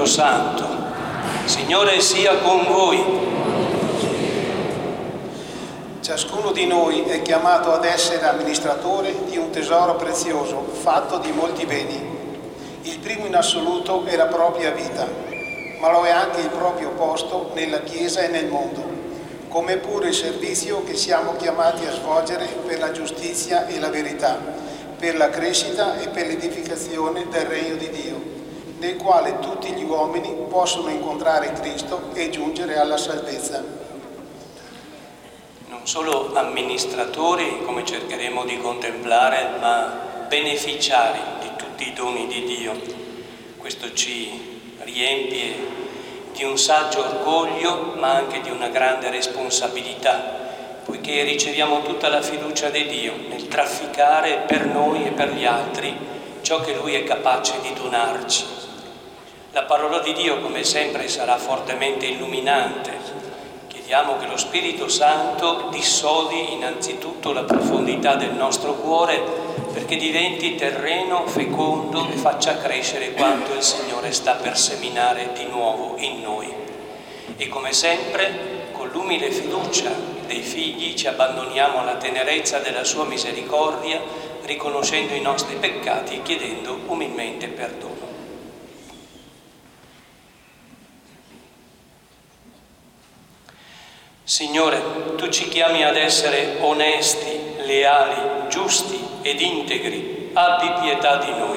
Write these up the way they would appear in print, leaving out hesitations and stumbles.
Santo. Signore sia con voi. Ciascuno di noi è chiamato ad essere amministratore di un tesoro prezioso, fatto di molti beni. Il primo in assoluto è la propria vita, ma lo è anche il proprio posto nella Chiesa e nel mondo, come pure il servizio che siamo chiamati a svolgere per la giustizia e la verità, per la crescita e per l'edificazione del Regno di Dio, nel quale tutti gli uomini possono incontrare Cristo e giungere alla salvezza. Non solo amministratori, come cercheremo di contemplare, ma beneficiari di tutti i doni di Dio. Questo ci riempie di un saggio orgoglio, ma anche di una grande responsabilità, poiché riceviamo tutta la fiducia di Dio nel trafficare per noi e per gli altri ciò che Lui è capace di donarci. La parola di Dio, come sempre, sarà fortemente illuminante. Chiediamo che lo Spirito Santo dissodi innanzitutto la profondità del nostro cuore, perché diventi terreno fecondo e faccia crescere quanto il Signore sta per seminare di nuovo in noi. E come sempre, con l'umile fiducia dei figli ci abbandoniamo alla tenerezza della sua misericordia, riconoscendo i nostri peccati e chiedendo umilmente perdono. Signore, Tu ci chiami ad essere onesti, leali, giusti ed integri. Abbi pietà di noi.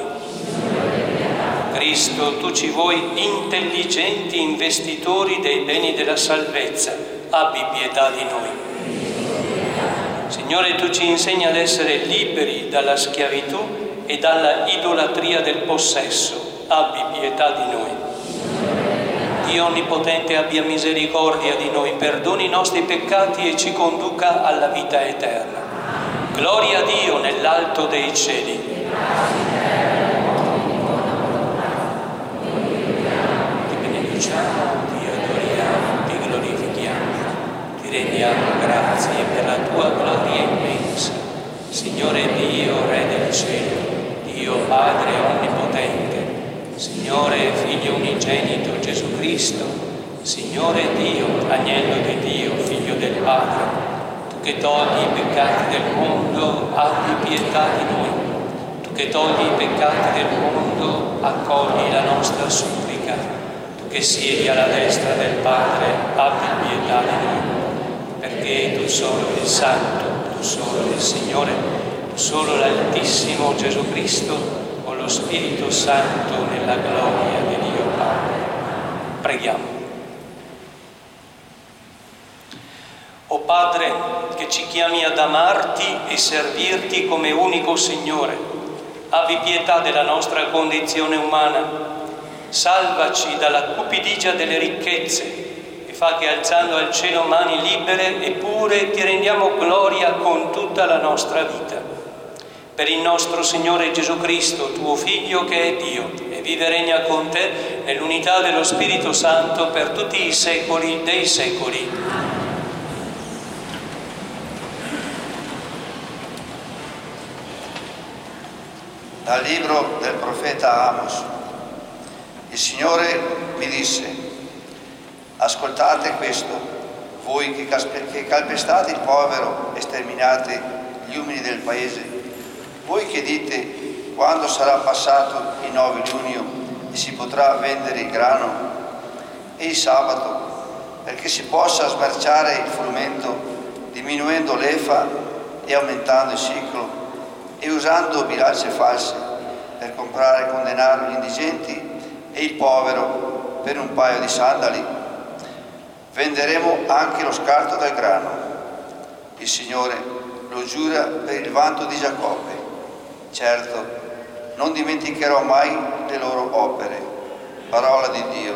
Cristo, Tu ci vuoi intelligenti investitori dei beni della salvezza. Abbi pietà di noi. Signore, Tu ci insegni ad essere liberi dalla schiavitù e dalla idolatria del possesso. Abbi pietà di noi. Dio Onnipotente abbia misericordia di noi, perdoni i nostri peccati e ci conduca alla vita eterna. Gloria a Dio nell'alto dei cieli. Ti benediciamo, ti adoriamo, ti glorifichiamo, ti rendiamo grazie per la tua gloria immensa. Signore Dio, Re del cielo, Dio Padre Onnipotente, Signore Figlio unigenito Gesù Cristo, Signore Dio, Agnello di Dio, Figlio del Padre, Tu che togli i peccati del mondo, abbi pietà di noi. Tu che togli i peccati del mondo, accogli la nostra supplica. Tu che siedi alla destra del Padre, abbi pietà di noi. Perché Tu solo il Santo, Tu solo il Signore, Tu solo l'Altissimo Gesù Cristo, lo Spirito Santo nella gloria di Dio Padre. Preghiamo. O Padre, che ci chiami ad amarti e servirti come unico Signore, abbi pietà della nostra condizione umana, salvaci dalla cupidigia delle ricchezze e fa che alzando al cielo mani libere, eppure ti rendiamo gloria con tutta la nostra vita. Per il nostro Signore Gesù Cristo, Tuo Figlio che è Dio, e vive e regna con Te nell'unità dello Spirito Santo per tutti i secoli dei secoli. Dal libro del profeta Amos. Il Signore mi disse: ascoltate questo, voi che calpestate il povero e sterminate gli umili del paese. Voi che dite, quando sarà passato il 9 giugno e si potrà vendere il grano e il sabato, perché si possa smerciare il frumento, diminuendo l'efa e aumentando il siclo, e usando bilance false per comprare con denaro gli indigenti e il povero per un paio di sandali. Venderemo anche lo scarto del grano. Il Signore lo giura per il vanto di Giacobbe. Certo, non dimenticherò mai le loro opere. Parola di Dio.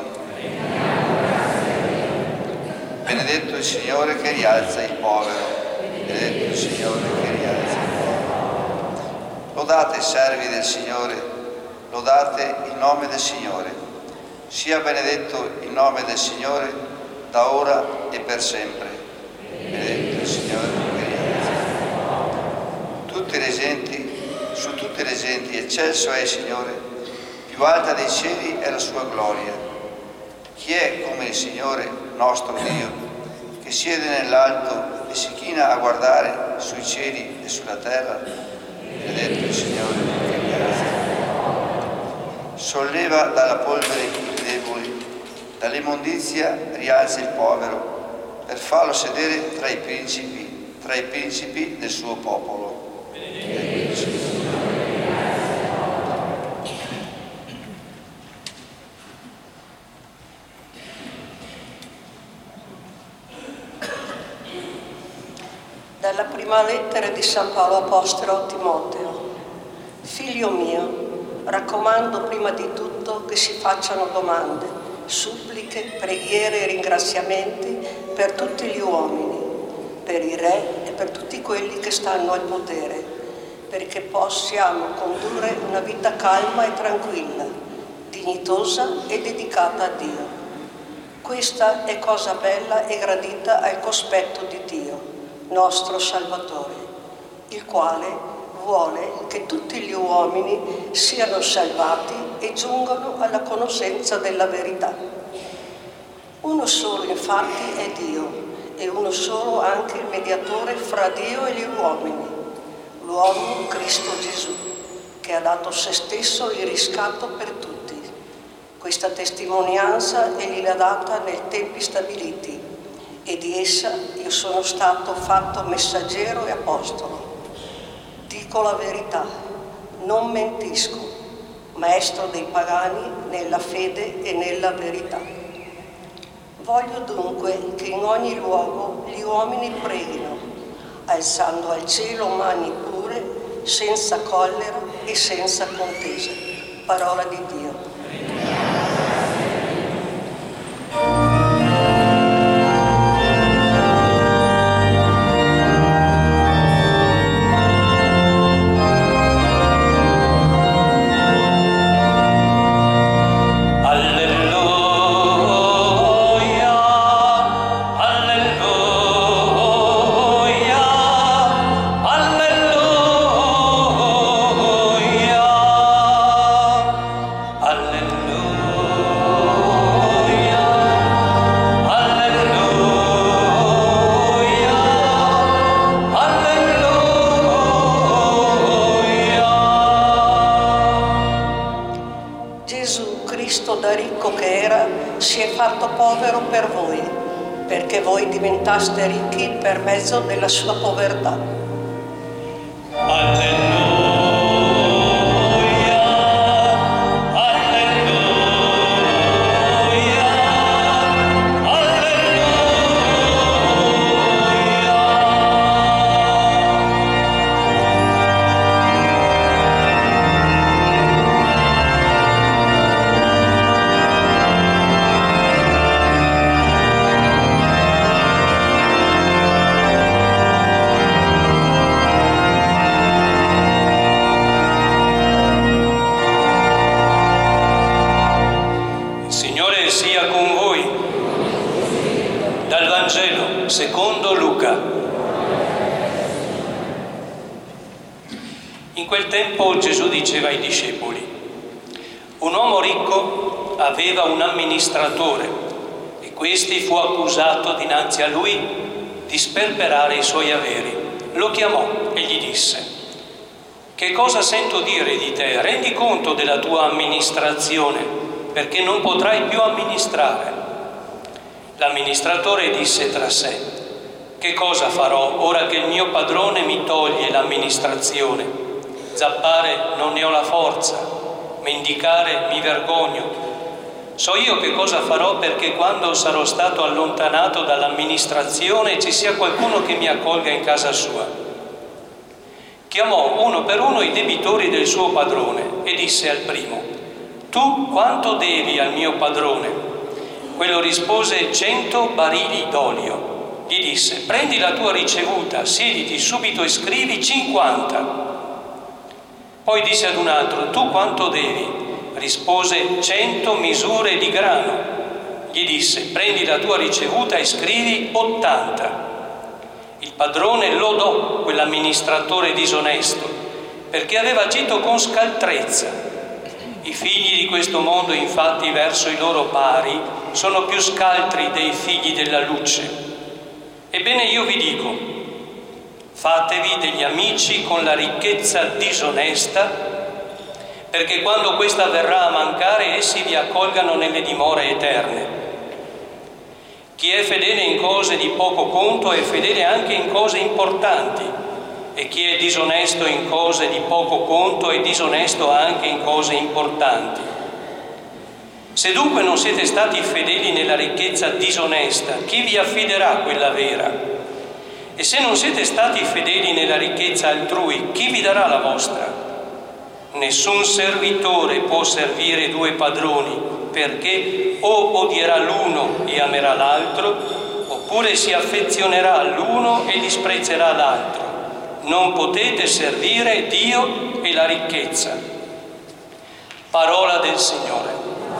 Benedetto il Signore che rialza il povero. Benedetto il Signore che rialza il povero. Lodate, servi del Signore, lodate il nome del Signore. Sia benedetto il nome del Signore da ora e per sempre. Benedetto il Signore che rialza. Su tutte le genti eccelso è il Signore, più alta dei cieli è la sua gloria. Chi è come il Signore nostro Dio, che siede nell'alto e si china a guardare sui cieli e sulla terra? Credete il Signore che piace. Solleva dalla polvere i deboli, dall'immondizia rialza il povero, per farlo sedere tra i principi del suo popolo. Dalla prima lettera di San Paolo Apostolo a Timoteo. Figlio mio, raccomando prima di tutto che si facciano domande, suppliche, preghiere e ringraziamenti per tutti gli uomini, per i re e per tutti quelli che stanno al potere, perché possiamo condurre una vita calma e tranquilla, dignitosa e dedicata a Dio. Questa è cosa bella e gradita al cospetto di Dio, nostro Salvatore, il quale vuole che tutti gli uomini siano salvati e giungano alla conoscenza della verità. Uno solo infatti è Dio e uno solo anche il mediatore fra Dio e gli uomini, l'uomo Cristo Gesù, che ha dato se stesso in riscatto per tutti. Questa testimonianza egli l'ha data nei tempi stabiliti e di essa io sono stato fatto messaggero e apostolo. Dico la verità, non mentisco, maestro dei pagani nella fede e nella verità. Voglio dunque che in ogni luogo gli uomini preghino, alzando al cielo mani pure, senza collera e senza contese. Parola di Dio. Si è fatto povero per voi, perché voi diventaste ricchi per mezzo della sua povertà. Alleluia, alleluia, alleluia. Secondo Luca. In quel tempo Gesù diceva ai discepoli: un uomo ricco aveva un amministratore e questi fu accusato dinanzi a lui di sperperare i suoi averi. Lo chiamò e gli disse: che cosa sento dire di te? Rendi conto della tua amministrazione, perché non potrai più amministrare. L'amministratore disse tra sé: che cosa farò ora che il mio padrone mi toglie l'amministrazione? Zappare non ne ho la forza, mendicare mi vergogno. So io che cosa farò perché quando sarò stato allontanato dall'amministrazione ci sia qualcuno che mi accolga in casa sua. Chiamò uno per uno i debitori del suo padrone e disse al primo: tu quanto devi al mio padrone? Quello rispose: 100 barili d'olio. Gli disse: prendi la tua ricevuta, siediti subito e scrivi 50. Poi disse ad un altro: tu quanto devi? Rispose: 100 misure di grano. Gli disse: prendi la tua ricevuta e scrivi 80. Il padrone lodò quell'amministratore disonesto perché aveva agito con scaltrezza. I figli di questo mondo, infatti, verso i loro pari sono più scaltri dei figli della luce. Ebbene io vi dico, fatevi degli amici con la ricchezza disonesta, perché quando questa verrà a mancare essi vi accolgano nelle dimore eterne. Chi è fedele in cose di poco conto è fedele anche in cose importanti, e chi è disonesto in cose di poco conto è disonesto anche in cose importanti. Se dunque non siete stati fedeli nella ricchezza disonesta, chi vi affiderà quella vera? E se non siete stati fedeli nella ricchezza altrui, chi vi darà la vostra? Nessun servitore può servire due padroni, perché o odierà l'uno e amerà l'altro, oppure si affezionerà all'uno e disprezzerà l'altro. Non potete servire Dio e la ricchezza. Parola del Signore.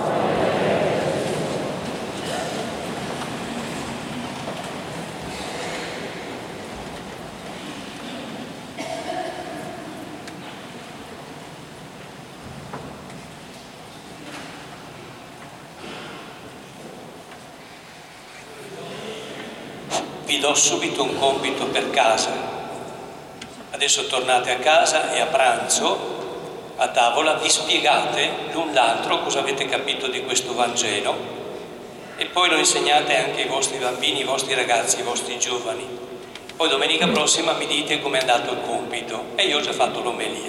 Vi do subito un compito per casa. Adesso tornate a casa e a pranzo, a tavola, vi spiegate l'un l'altro cosa avete capito di questo Vangelo e poi lo insegnate anche ai vostri bambini, ai vostri ragazzi, ai vostri giovani. Poi domenica prossima mi dite com'è andato il compito e io ho già fatto l'omelia.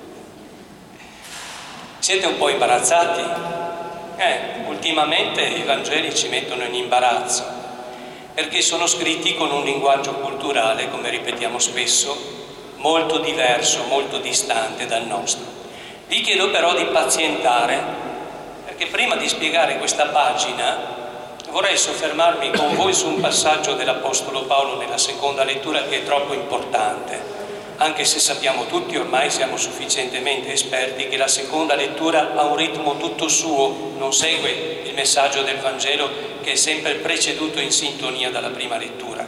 Siete un po' imbarazzati? Ultimamente i Vangeli ci mettono in imbarazzo, perché sono scritti con un linguaggio culturale, come ripetiamo spesso, molto diverso, molto distante dal nostro. Vi chiedo però di pazientare, perché prima di spiegare questa pagina vorrei soffermarmi con voi su un passaggio dell'Apostolo Paolo nella seconda lettura che è troppo importante, anche se sappiamo tutti, ormai siamo sufficientemente esperti, che la seconda lettura ha un ritmo tutto suo, non segue il messaggio del Vangelo che è sempre preceduto in sintonia dalla prima lettura.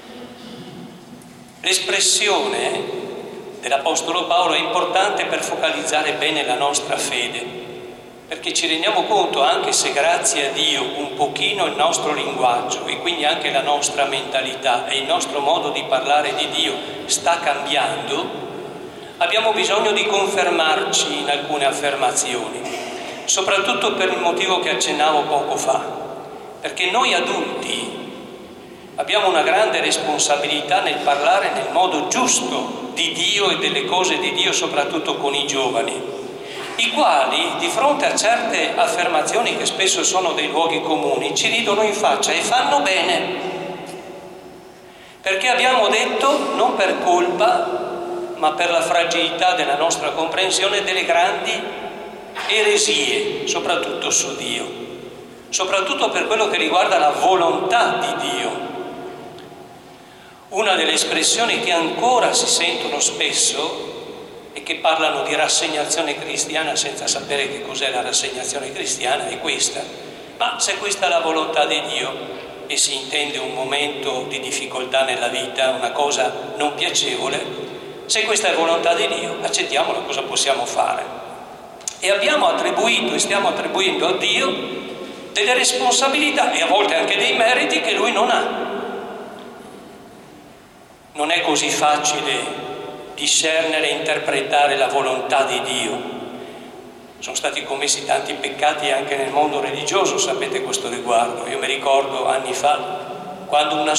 L'espressione dell'Apostolo Paolo è importante per focalizzare bene la nostra fede, perché ci rendiamo conto, anche se grazie a Dio un pochino il nostro linguaggio e quindi anche la nostra mentalità e il nostro modo di parlare di Dio sta cambiando, abbiamo bisogno di confermarci in alcune affermazioni, soprattutto per il motivo che accennavo poco fa. Perché noi adulti abbiamo una grande responsabilità nel parlare nel modo giusto di Dio e delle cose di Dio, soprattutto con i giovani, i quali di fronte a certe affermazioni che spesso sono dei luoghi comuni ci ridono in faccia e fanno bene, perché abbiamo detto, non per colpa ma per la fragilità della nostra comprensione, delle grandi eresie, soprattutto su Dio, soprattutto per quello che riguarda la volontà di Dio. Una delle espressioni che ancora si sentono spesso e che parlano di rassegnazione cristiana senza sapere che cos'è la rassegnazione cristiana è questa: ma se questa è la volontà di Dio e si intende un momento di difficoltà nella vita, una cosa non piacevole, se questa è volontà di Dio, accettiamola, cosa possiamo fare? E abbiamo attribuito e stiamo attribuendo a Dio delle responsabilità e a volte anche dei meriti che Lui non ha. Non è così facile discernere e interpretare la volontà di Dio. Sono stati commessi tanti peccati anche nel mondo religioso, sapete questo riguardo. Io mi ricordo anni fa, quando una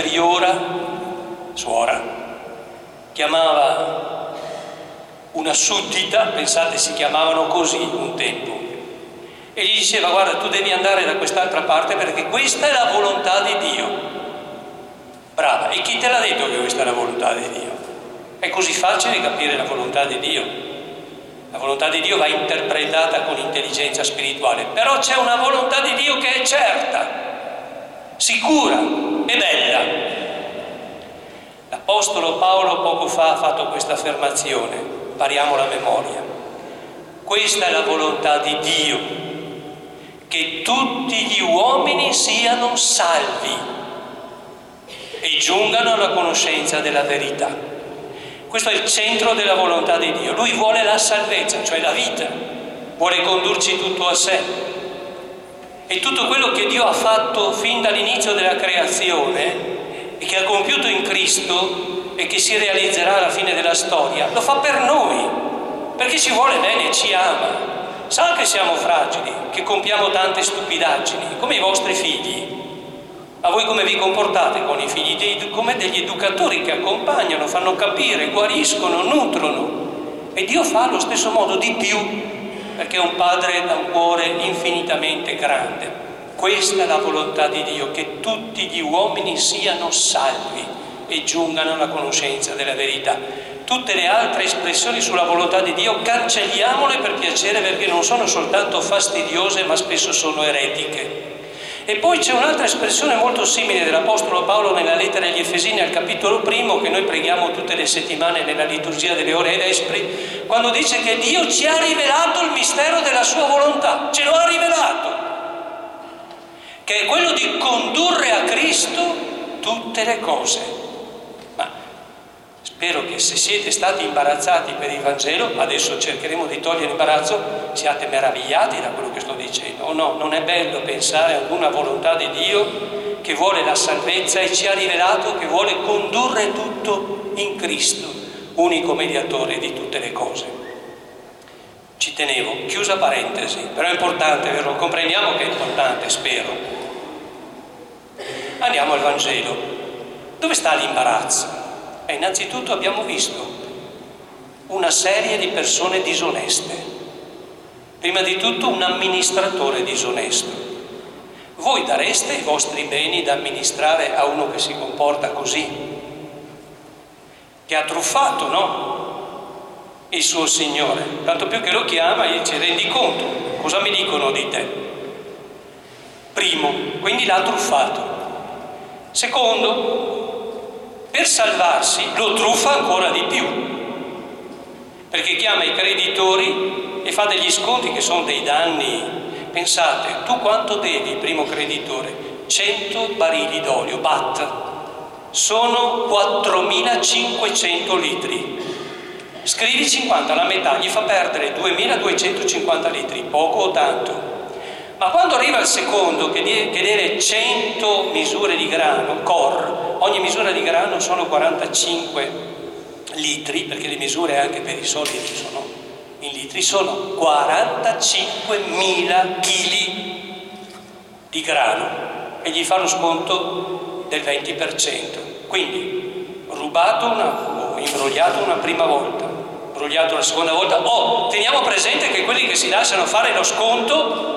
suora, chiamava una suddita, pensate si chiamavano così un tempo, e gli diceva: guarda, tu devi andare da quest'altra parte perché questa è la volontà di Dio. Brava, e chi te l'ha detto che questa è la volontà di Dio? È così facile capire la volontà di Dio. La volontà di Dio va interpretata con intelligenza spirituale, però c'è una volontà di Dio che è certa, sicura e bella. L'Apostolo Paolo poco fa ha fatto questa affermazione, impariamo la memoria. Questa è la volontà di Dio, che tutti gli uomini siano salvi e giungano alla conoscenza della verità. Questo è il centro della volontà di Dio. Lui vuole la salvezza, cioè la vita, vuole condurci tutto a sé. E tutto quello che Dio ha fatto fin dall'inizio della creazione e che ha compiuto in Cristo e che si realizzerà alla fine della storia, lo fa per noi, perché ci vuole bene e ci ama. Sa che siamo fragili, che compiamo tante stupidaggini, come i vostri figli. A voi come vi comportate con i figli? Come degli educatori che accompagnano, fanno capire, guariscono, nutrono. E Dio fa allo stesso modo, di più, perché è un Padre da un cuore infinitamente grande. Questa è la volontà di Dio, che tutti gli uomini siano salvi e giungano alla conoscenza della verità. Tutte le altre espressioni sulla volontà di Dio cancelliamole per piacere, perché non sono soltanto fastidiose, ma spesso sono eretiche. E poi c'è un'altra espressione molto simile dell'Apostolo Paolo nella lettera agli Efesini al capitolo 1, che noi preghiamo tutte le settimane nella liturgia delle ore vespri, quando dice che Dio ci ha rivelato il mistero della sua volontà, ce lo ha rivelato, che è quello di condurre a Cristo tutte le cose. Ma spero che se siete stati imbarazzati per il Vangelo, adesso cercheremo di togliere l'imbarazzo, siate meravigliati da quello che sto dicendo. O no, non è bello pensare ad una volontà di Dio che vuole la salvezza e ci ha rivelato che vuole condurre tutto in Cristo, unico mediatore di tutte le cose. Ci tenevo, chiusa parentesi, però è importante, vero? Comprendiamo che è importante, spero. Andiamo al Vangelo. Dove sta l'imbarazzo? Innanzitutto abbiamo visto una serie di persone disoneste. Prima di tutto un amministratore disonesto. Voi dareste i vostri beni da amministrare a uno che si comporta così? Che ha truffato, no? Il suo Signore. Tanto più che lo chiama e ci rendi conto. Cosa mi dicono di te? Primo, quindi l'ha truffato. Secondo, per salvarsi lo truffa ancora di più, perché chiama i creditori e fa degli sconti che sono dei danni. Pensate, tu quanto devi, primo creditore? 100 barili d'olio, BAT, sono 4.500 litri. Scrivi 50, la metà, gli fa perdere 2.250 litri, poco o tanto. Ma quando arriva il secondo che deve 100 misure di grano, COR, ogni misura di grano sono 45 litri, perché le misure anche per i soldi sono in litri, sono 45.000 chili di grano e gli fa lo sconto del 20%. Quindi rubato o imbrogliato una prima volta, imbrogliato la seconda volta. Teniamo presente che quelli che si lasciano fare lo sconto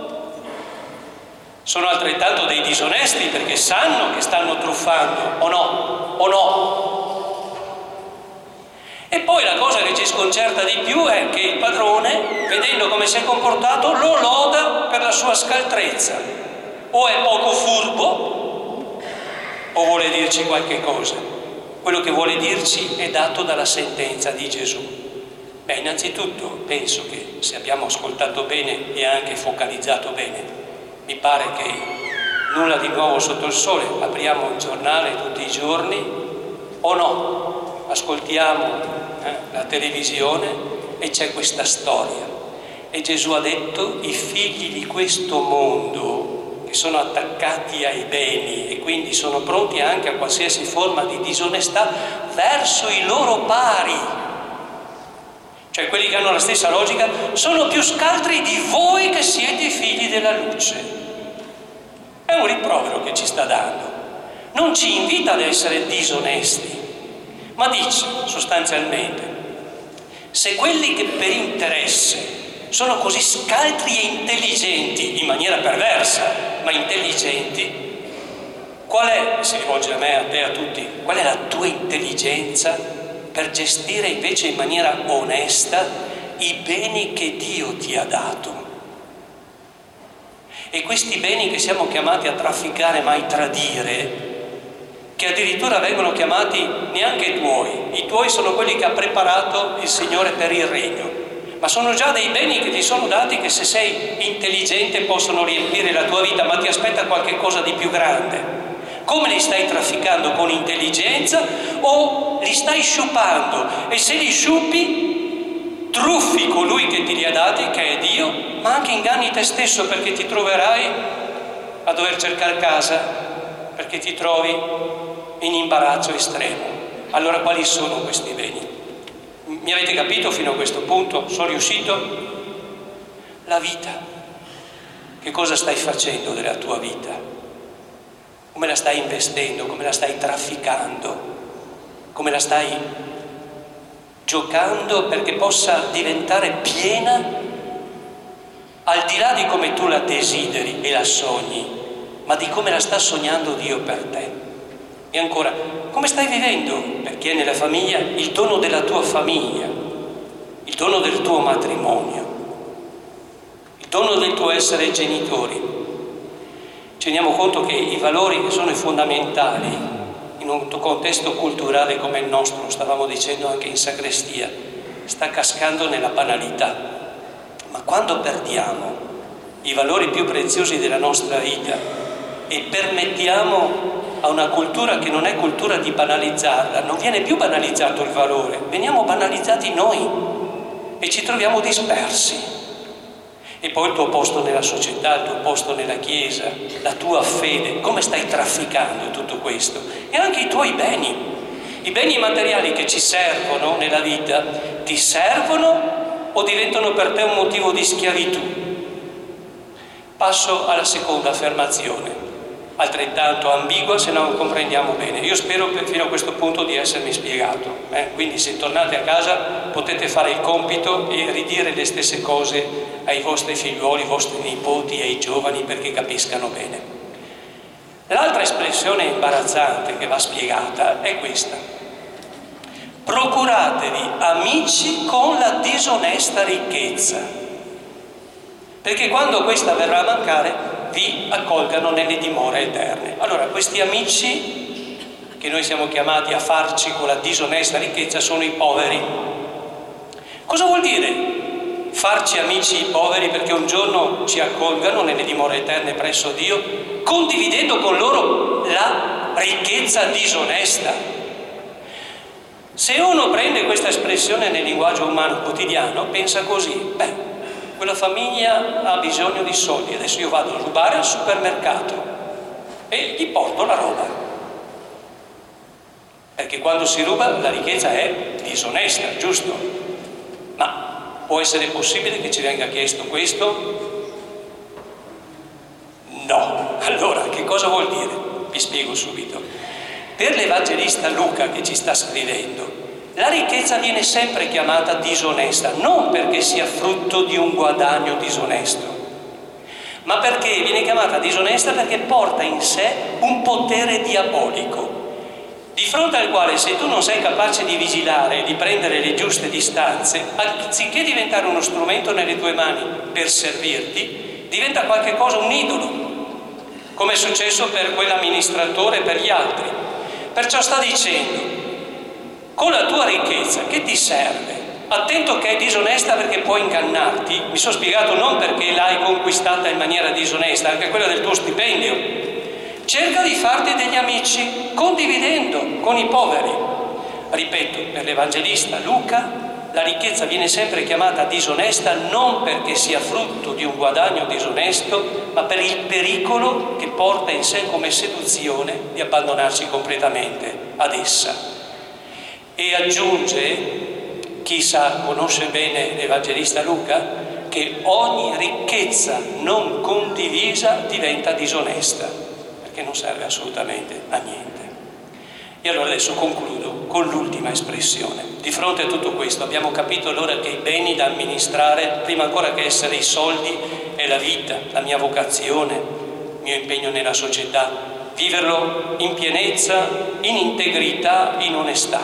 sono altrettanto dei disonesti, perché sanno che stanno truffando, o no? E poi la cosa che ci sconcerta di più è che il padrone, vedendo come si è comportato, lo loda per la sua scaltrezza. O è poco furbo, o vuole dirci qualche cosa. Quello che vuole dirci è dato dalla sentenza di Gesù. Innanzitutto penso che se abbiamo ascoltato bene e anche focalizzato bene, mi pare che nulla di nuovo sotto il sole, apriamo il giornale tutti i giorni o no, ascoltiamo la televisione e c'è questa storia. E Gesù ha detto: i figli di questo mondo, che sono attaccati ai beni e quindi sono pronti anche a qualsiasi forma di disonestà verso i loro pari, cioè quelli che hanno la stessa logica, sono più scaltri di voi che siete figli della luce. È un rimprovero che ci sta dando. Non ci invita ad essere disonesti, ma dice sostanzialmente: se quelli che per interesse sono così scaltri e intelligenti, in maniera perversa, ma intelligenti, qual è, si rivolge a me, a te, a tutti, qual è la tua intelligenza per gestire invece in maniera onesta i beni che Dio ti ha dato? E questi beni che siamo chiamati a trafficare, mai tradire, che addirittura vengono chiamati neanche tuoi, i tuoi sono quelli che ha preparato il Signore per il regno, ma sono già dei beni che ti sono dati, che se sei intelligente possono riempire la tua vita, ma ti aspetta qualche cosa di più grande. Come li stai trafficando? Con intelligenza o li stai sciupando? E se li sciupi, truffi colui che te li ha dati, che è Dio, ma anche inganni te stesso, perché ti troverai a dover cercare casa, perché ti trovi in imbarazzo estremo. Allora quali sono questi beni? Mi avete capito fino a questo punto? Sono riuscito? La vita. Che cosa stai facendo della tua vita? Come la stai investendo? Come la stai trafficando? Come la stai giocando perché possa diventare piena al di là di come tu la desideri e la sogni, ma di come la sta sognando Dio per te. E ancora, come stai vivendo, per chi è nella famiglia, il dono della tua famiglia, il dono del tuo matrimonio, il dono del tuo essere genitori. Ci rendiamo conto che i valori che sono fondamentali in un contesto culturale come il nostro, stavamo dicendo anche in sacrestia, sta cascando nella banalità. Ma quando perdiamo i valori più preziosi della nostra vita e permettiamo a una cultura che non è cultura di banalizzarla, non viene più banalizzato il valore, veniamo banalizzati noi e ci troviamo dispersi. E poi il tuo posto nella società, il tuo posto nella Chiesa, la tua fede, come stai trafficando tutto questo? E anche i tuoi beni, i beni materiali che ci servono nella vita, ti servono o diventano per te un motivo di schiavitù? Passo alla seconda affermazione, altrettanto ambigua se non comprendiamo bene. Io spero fino a questo punto di essermi spiegato, quindi se tornate a casa potete fare il compito e ridire le stesse cose ai vostri figliuoli, ai vostri nipoti, ai giovani, perché capiscano bene. L'altra espressione imbarazzante che va spiegata è questa: procuratevi amici con la disonesta ricchezza, perché quando questa verrà a mancare vi accolgano nelle dimore eterne. Allora, questi amici che noi siamo chiamati a farci con la disonesta ricchezza sono i poveri. Cosa vuol dire farci amici i poveri? Perché un giorno ci accolgano nelle dimore eterne presso Dio, condividendo con loro la ricchezza disonesta. Se uno prende questa espressione nel linguaggio umano quotidiano, pensa così: quella famiglia ha bisogno di soldi, adesso io vado a rubare al supermercato e gli porto la roba. Perché quando si ruba la ricchezza è disonesta, giusto? Ma può essere possibile che ci venga chiesto questo? No. Allora, che cosa vuol dire? Vi spiego subito. Per l'Evangelista Luca che ci sta scrivendo, la ricchezza viene sempre chiamata disonesta, non perché sia frutto di un guadagno disonesto, ma perché viene chiamata disonesta perché porta in sé un potere diabolico, di fronte al quale se tu non sei capace di vigilare e di prendere le giuste distanze, anziché diventare uno strumento nelle tue mani per servirti, diventa qualche cosa, un idolo, come è successo per quell'amministratore e per gli altri. Perciò sta dicendo: con la tua ricchezza che ti serve? Attento che è disonesta perché può ingannarti. Mi sono spiegato, non perché l'hai conquistata in maniera disonesta, anche quella del tuo stipendio. Cerca di farti degli amici condividendo con i poveri. Ripeto, per l'Evangelista Luca la ricchezza viene sempre chiamata disonesta non perché sia frutto di un guadagno disonesto, ma per il pericolo che porta in sé come seduzione di abbandonarsi completamente ad essa. E aggiunge, chi sa, conosce bene l'Evangelista Luca, che ogni ricchezza non condivisa diventa disonesta, perché non serve assolutamente a niente. E allora adesso concludo con l'ultima espressione. Di fronte a tutto questo abbiamo capito allora che i beni da amministrare, prima ancora che essere i soldi, è la vita, la mia vocazione, il mio impegno nella società, viverlo in pienezza, in integrità, in onestà.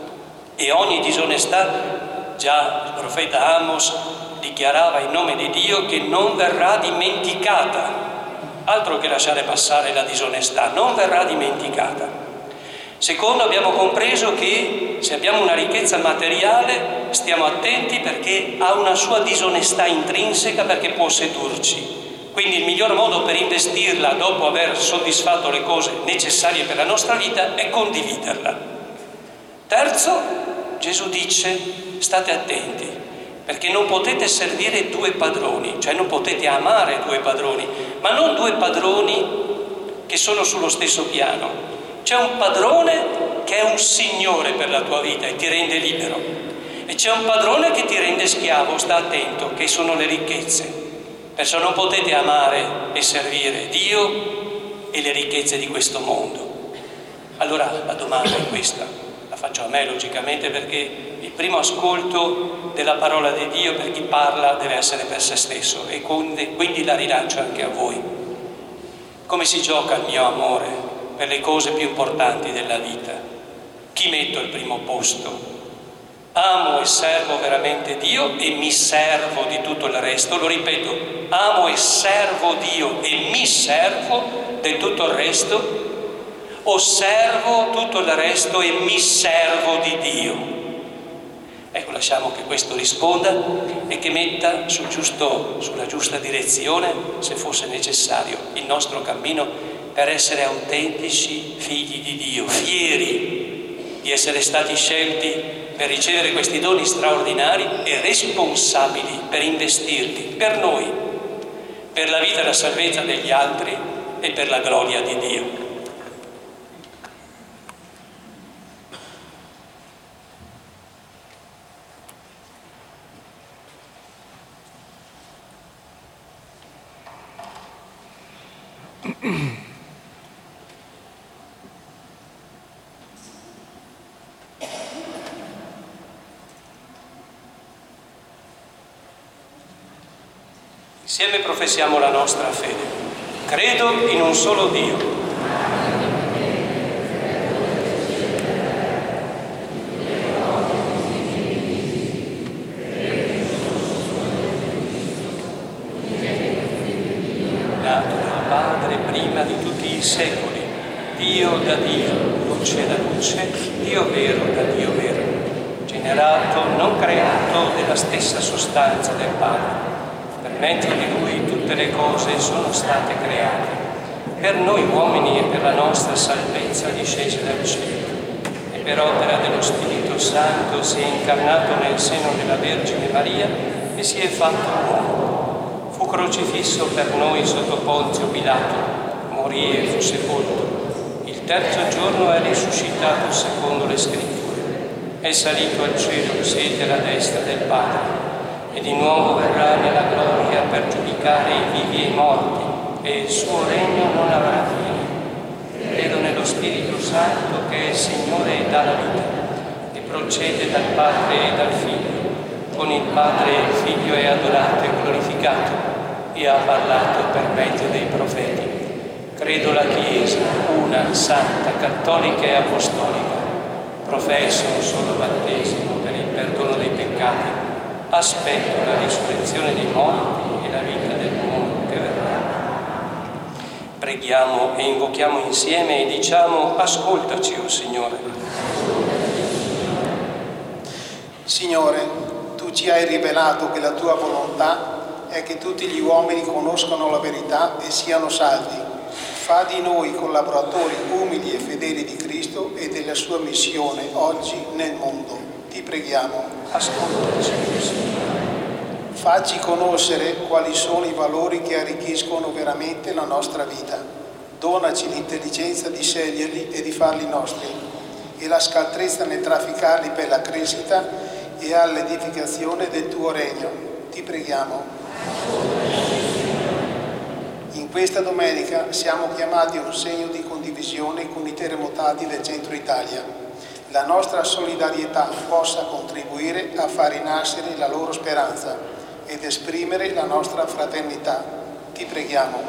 E ogni disonestà, già il profeta Amos dichiarava in nome di Dio che non verrà dimenticata, altro che lasciare passare la disonestà, non verrà dimenticata. Secondo, abbiamo compreso che se abbiamo una ricchezza materiale stiamo attenti perché ha una sua disonestà intrinseca, perché può sedurci. Quindi il miglior modo per investirla dopo aver soddisfatto le cose necessarie per la nostra vita è condividerla. Terzo, Gesù dice: state attenti, perché non potete servire due padroni, cioè non potete amare due padroni, ma non due padroni che sono sullo stesso piano. C'è un padrone che è un signore per la tua vita e ti rende libero, e c'è un padrone che ti rende schiavo, sta attento, che sono le ricchezze. Perciò non potete amare e servire Dio e le ricchezze di questo mondo. Allora la domanda è questa, la faccio a me logicamente, perché il primo ascolto della parola di Dio per chi parla deve essere per se stesso, e quindi la rilancio anche a voi. Come si gioca il mio amore per le cose più importanti della vita? Chi metto al primo posto? Amo e servo veramente Dio e mi servo di tutto il resto? Lo ripeto, amo e servo Dio e mi servo di tutto il resto? O servo tutto il resto e mi servo di Dio? Ecco, lasciamo che questo risponda e che metta sulla giusta direzione, se fosse necessario, il nostro cammino per essere autentici figli di Dio, fieri di essere stati scelti per ricevere questi doni straordinari e responsabili per investirli per noi, per la vita e la salvezza degli altri e per la gloria di Dio. Insieme professiamo la nostra fede. Credo in un solo Dio. Nato dal Padre prima di tutti i secoli, Dio da Dio, luce da luce, Dio vero da Dio vero, generato, non creato, della stessa sostanza del Padre. Per mezzo di Lui tutte le cose sono state create, per noi uomini e per la nostra salvezza discese dal cielo, e per opera dello Spirito Santo si è incarnato nel seno della Vergine Maria e si è fatto uomo. Fu crocifisso per noi sotto Ponzio Pilato, morì e fu sepolto. Il terzo giorno è risuscitato secondo le Scritture, è salito al cielo, siede alla destra del Padre, e di nuovo verrà nella gloria per giudicare i vivi e i morti, e il suo regno non avrà fine. Credo nello Spirito Santo che è il Signore e dà la vita, e procede dal Padre e dal Figlio. Con il Padre e il Figlio è adorato e glorificato, e ha parlato per mezzo dei profeti. Credo la Chiesa, una, santa, cattolica e apostolica. Professo un solo battesimo per il perdono dei peccati. Aspetto la risurrezione dei morti e la vita del mondo che verrà. Preghiamo e invochiamo insieme e diciamo: ascoltaci, o Signore. Signore, tu ci hai rivelato che la tua volontà è che tutti gli uomini conoscano la verità e siano salvi. Fa di noi collaboratori umili e fedeli di Cristo e della sua missione oggi nel mondo. Ti preghiamo. Ascoltaci, Signore. Facci conoscere quali sono i valori che arricchiscono veramente la nostra vita. Donaci l'intelligenza di sceglierli e di farli nostri, e la scaltrezza nel trafficarli per la crescita e all'edificazione del tuo regno. Ti preghiamo. In questa domenica siamo chiamati a un segno di condivisione con i terremotati del centro Italia. La nostra solidarietà possa contribuire a far rinascere la loro speranza ed esprimere la nostra fraternità. Ti preghiamo.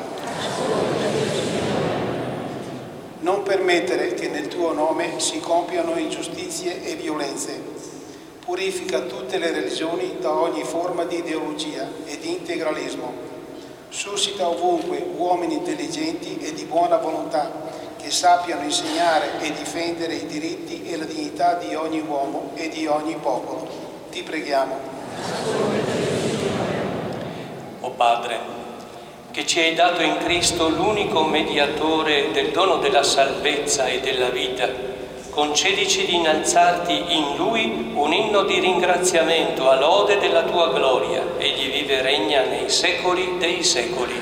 Non permettere che nel tuo nome si compiano ingiustizie e violenze. Purifica tutte le religioni da ogni forma di ideologia e di integralismo. Suscita ovunque uomini intelligenti e di buona volontà che sappiano insegnare e difendere i diritti e la dignità di ogni uomo e di ogni popolo. Ti preghiamo. O Padre, che ci hai dato in Cristo l'unico mediatore del dono della salvezza e della vita, concedici di innalzarti in Lui un inno di ringraziamento a lode della tua gloria. Egli vive e regna nei secoli dei secoli.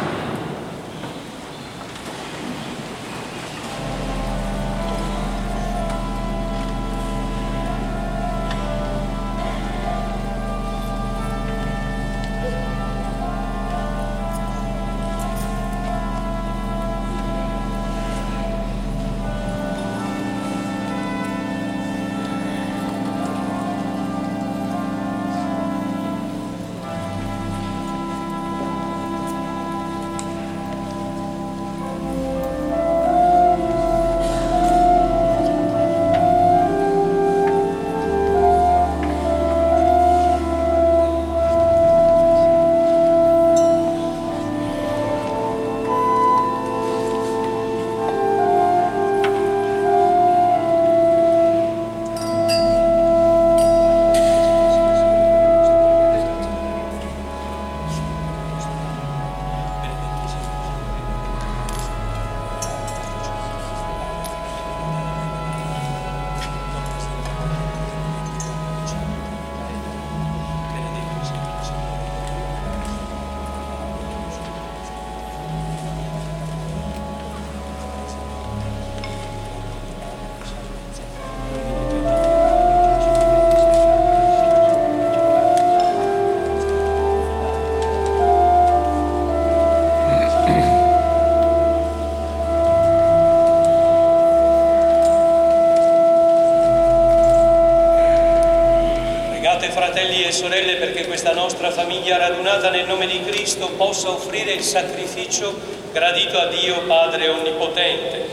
Fratelli e sorelle, perché questa nostra famiglia radunata nel nome di Cristo possa offrire il sacrificio gradito a Dio Padre Onnipotente.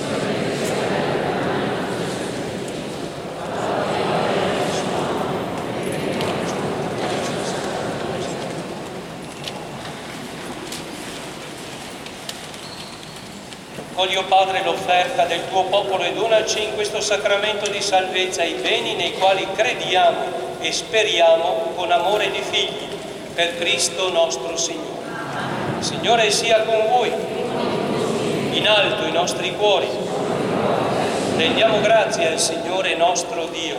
Cogli, Padre, l'offerta del tuo popolo e donaci in questo sacramento di salvezza i beni nei quali crediamo e speriamo con amore di figli, per Cristo nostro Signore. Il Signore sia con voi, in alto i nostri cuori. Rendiamo grazie al Signore nostro Dio.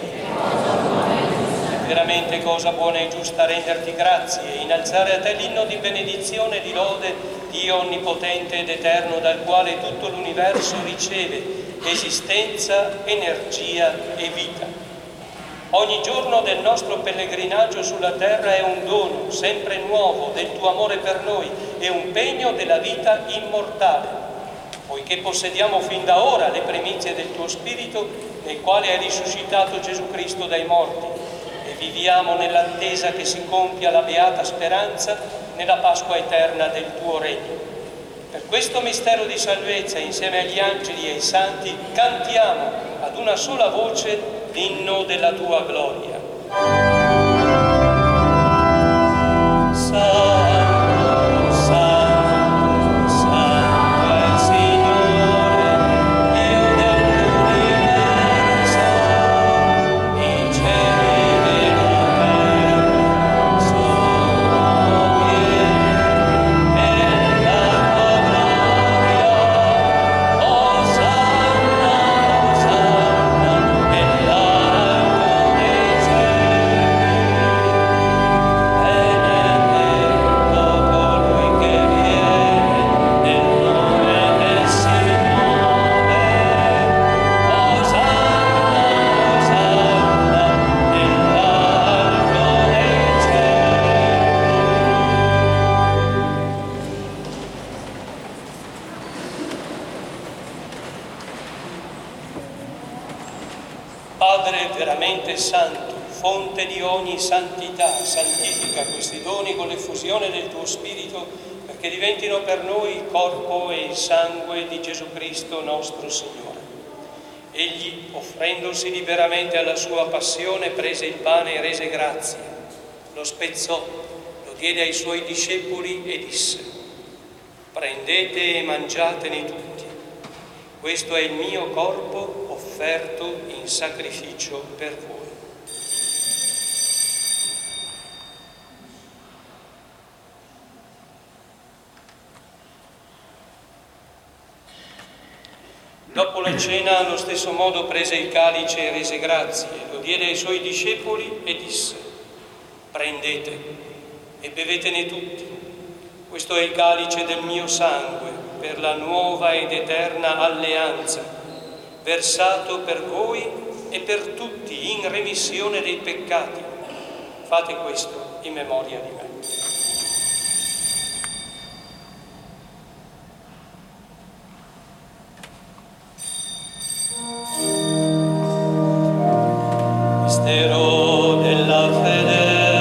È veramente cosa buona e giusta renderti grazie e innalzare a te l'inno di benedizione e di lode, Dio onnipotente ed eterno, dal quale tutto l'universo riceve esistenza, energia e vita. Ogni giorno del nostro pellegrinaggio sulla terra è un dono sempre nuovo del tuo amore per noi e un pegno della vita immortale, poiché possediamo fin da ora le primizie del tuo Spirito, nel quale hai risuscitato Gesù Cristo dai morti, e viviamo nell'attesa che si compia la beata speranza nella Pasqua eterna del tuo regno. Per questo mistero di salvezza, insieme agli angeli e ai santi, cantiamo ad una sola voce l'inno della tua gloria. Santo, Santo, Santo è il Signore, Dio dell'universo, i cieli e la terra sono pieni della tua gloria. Osanna, Osanna, nell'alto dei cieli. Benedetto colui che viene nel nome del Signore. Osanna, Osanna, nell'alto dei cieli. Padre veramente santo, fonte di ogni santità, santifica questi doni con l'effusione del tuo Spirito, perché diventino per noi il corpo e il sangue di Gesù Cristo nostro Signore. Egli, offrendosi liberamente alla sua passione, prese il pane e rese grazie, lo spezzò, lo diede ai suoi discepoli e disse: prendete e mangiatene tutti, questo è il mio corpo offerto in sacrificio per voi. Dopo la cena, allo stesso modo prese il calice e rese grazie, lo diede ai suoi discepoli e disse: prendete e bevetene tutti. Questo è il calice del mio sangue per la nuova ed eterna alleanza, versato per voi e per tutti in remissione dei peccati. Fate questo in memoria di me. Mistero della fede.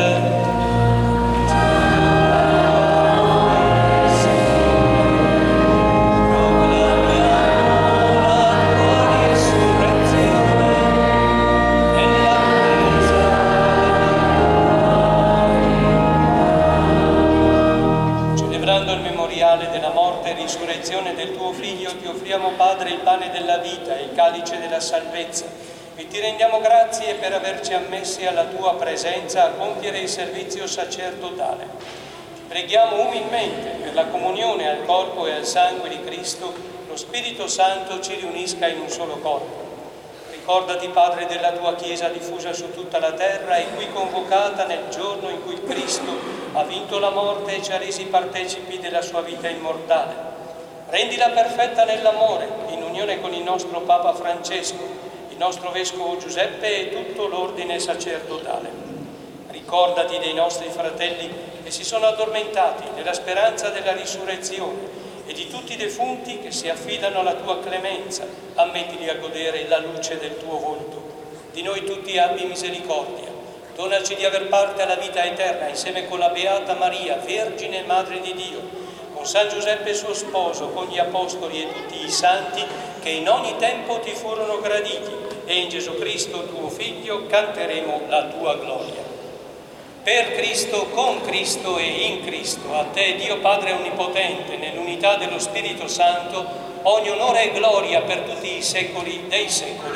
Della morte e risurrezione del tuo Figlio, ti offriamo, Padre, il pane della vita e il calice della salvezza, e ti rendiamo grazie per averci ammessi alla tua presenza a compiere il servizio sacerdotale. Ti preghiamo umilmente per la comunione al corpo e al sangue di Cristo, lo Spirito Santo ci riunisca in un solo corpo. Ricordati, Padre, della tua Chiesa diffusa su tutta la terra e qui convocata nel giorno in cui Cristo ha vinto la morte e ci ha resi partecipi della sua vita immortale. Rendila perfetta nell'amore, in unione con il nostro Papa Francesco, il nostro Vescovo Giuseppe e tutto l'ordine sacerdotale. Ricordati dei nostri fratelli che si sono addormentati nella speranza della risurrezione e di tutti i defunti che si affidano alla tua clemenza. Ammettili a godere la luce del tuo volto. Di noi tutti abbi misericordia. Donaci di aver parte alla vita eterna insieme con la Beata Maria, Vergine e Madre di Dio, con San Giuseppe suo sposo, con gli Apostoli e tutti i santi che in ogni tempo ti furono graditi, e in Gesù Cristo tuo Figlio canteremo la tua gloria. Per Cristo, con Cristo e in Cristo, a te Dio Padre Onnipotente, nell'unità dello Spirito Santo, ogni onore e gloria per tutti i secoli dei secoli.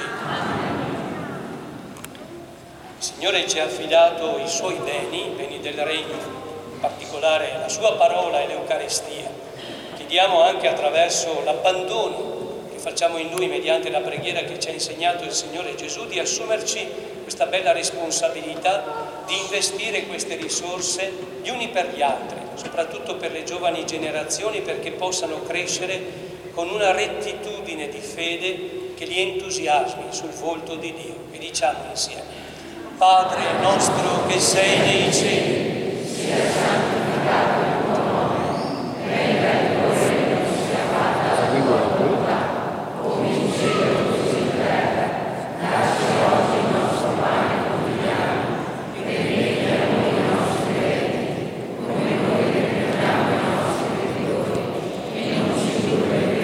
Il Signore ci ha affidato i suoi beni, i beni del Regno, in particolare la sua parola e l'Eucaristia. Chiediamo anche attraverso l'abbandono che facciamo in Lui mediante la preghiera che ci ha insegnato il Signore Gesù di assumerci questa bella responsabilità di investire queste risorse gli uni per gli altri, soprattutto per le giovani generazioni, perché possano crescere con una rettitudine di fede che li entusiasmi sul volto di Dio. E diciamo insieme: Padre nostro che sei nei cieli, sia santificato il tuo nome, venga il tuo regno, sia fatta la tua volontà, come in cielo così in terra. Dacci oggi il nostro pane quotidiano, e rimetti a noi i nostri debiti, come noi rimettiamo i nostri debitori, e non ci indurre in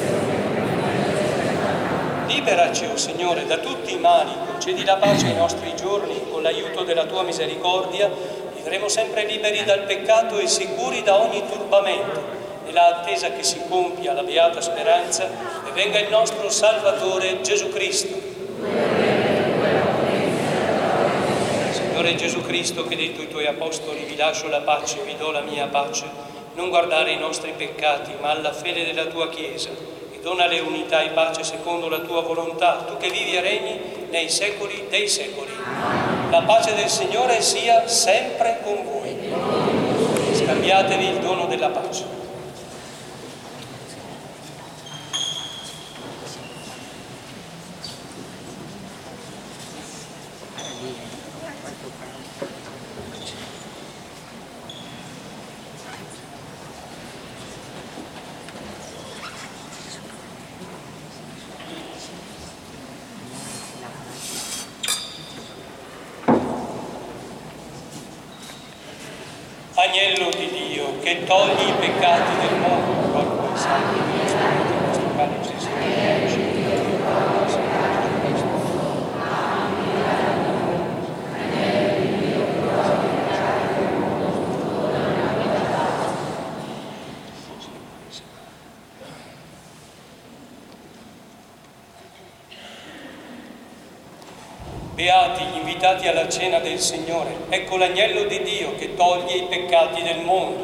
tentazione. Liberaci, o Signore, da tutti i mali, concedi la pace ai nostri giorni, con l'aiuto della tua misericordia vivremo sempre liberi dal peccato e sicuri da ogni turbamento, nell'attesa che si compia la beata speranza e venga il nostro Salvatore Gesù Cristo. Signore Gesù Cristo, che detto ai tuoi apostoli: vi lascio la pace, vi do la mia pace, non guardare i nostri peccati, ma alla fede della tua Chiesa, e donale unità e pace secondo la tua volontà, tu che vivi e regni nei secoli dei secoli. La pace del Signore sia sempre con voi. Scambiatevi il dono della pace. Agnello di Dio, che togli i peccati del mondo, corpo e sangue di Cristo, in questo calice Beati gli invitati alla cena del Signore, ecco l'agnello di Dio che toglie i peccati del mondo.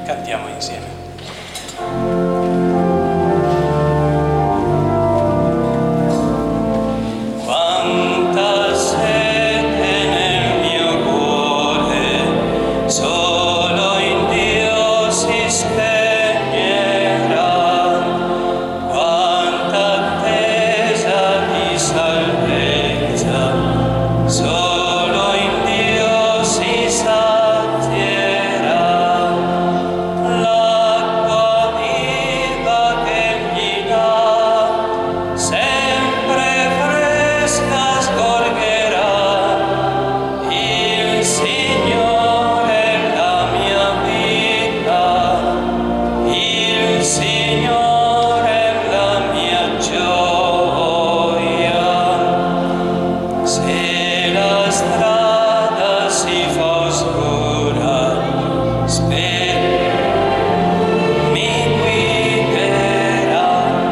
Cantiamo insieme. Quanta sete nel mio cuore, solo in Dio si spegnerà, quanta attesa di salvezza, solo in Dio si sazierà. L'acqua viva che gli dà, sempre fresca sgorgerà. Il Signore è la mia vita, il Signore è la mia gioia. Se la strada si fa oscura, mi guiderà.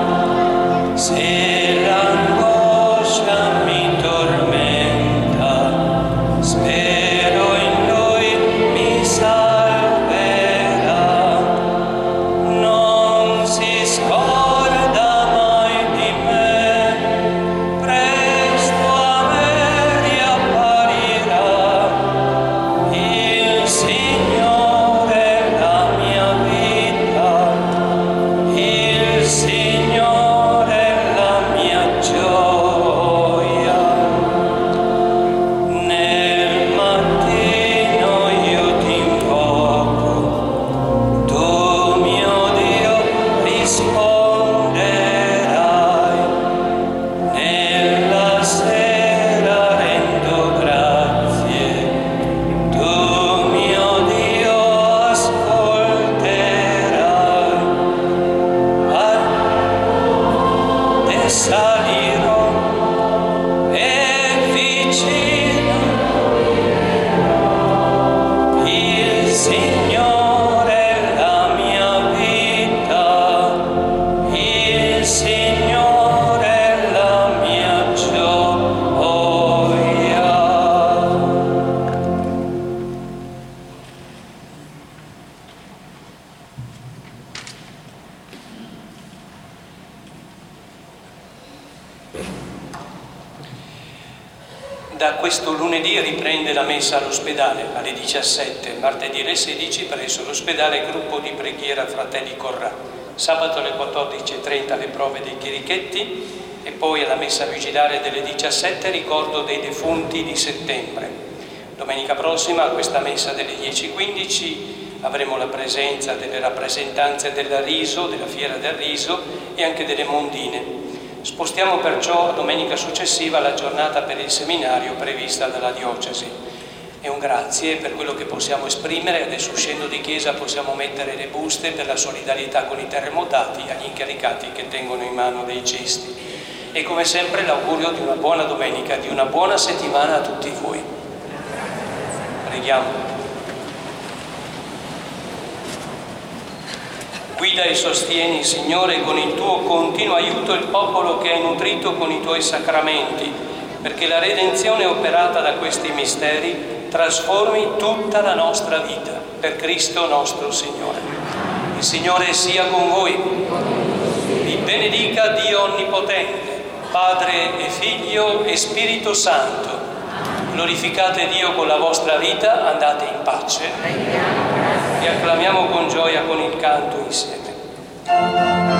Se l'angoscia mi tormenta, spero in Lui mi salverà. Non si scorda mai di me, presto a me riapparirà. Il Signore è la mia vita, il Signore è la mia gioia. Nel mattino io ti invoco, tu mio Dio risponderai. Nella sera rendo grazie, tu mio Dio ascolterai. A te salirò e vicino, il Signore è la mia vita, il Signore è la mia gioia. Da questo lunedì riprende la messa all'ospedale alle 17, martedì alle 16 presso l'ospedale Gruppo di Preghiera Fratelli Corrà, sabato alle 14:30 le prove dei chierichetti e poi alla messa vigilare delle 17 ricordo dei defunti di settembre. Domenica prossima a questa messa delle 10:15 avremo la presenza delle rappresentanze della Riso, della Fiera del Riso e anche delle Mondine. Spostiamo perciò a domenica successiva la giornata per il seminario prevista dalla diocesi. E un grazie per quello che possiamo esprimere. Adesso uscendo di chiesa possiamo mettere le buste per la solidarietà con i terremotati agli incaricati che tengono in mano dei cesti. E come sempre l'augurio di una buona domenica, di una buona settimana a tutti voi. Preghiamo. Guida e sostieni, Signore, con il tuo continuo aiuto il popolo che hai nutrito con i tuoi sacramenti, perché la redenzione operata da questi misteri trasformi tutta la nostra vita, per Cristo nostro Signore. Il Signore sia con voi. Vi benedica Dio Onnipotente, Padre e Figlio e Spirito Santo. Glorificate Dio con la vostra vita, andate in pace. E acclamiamo con gioia con il canto insieme.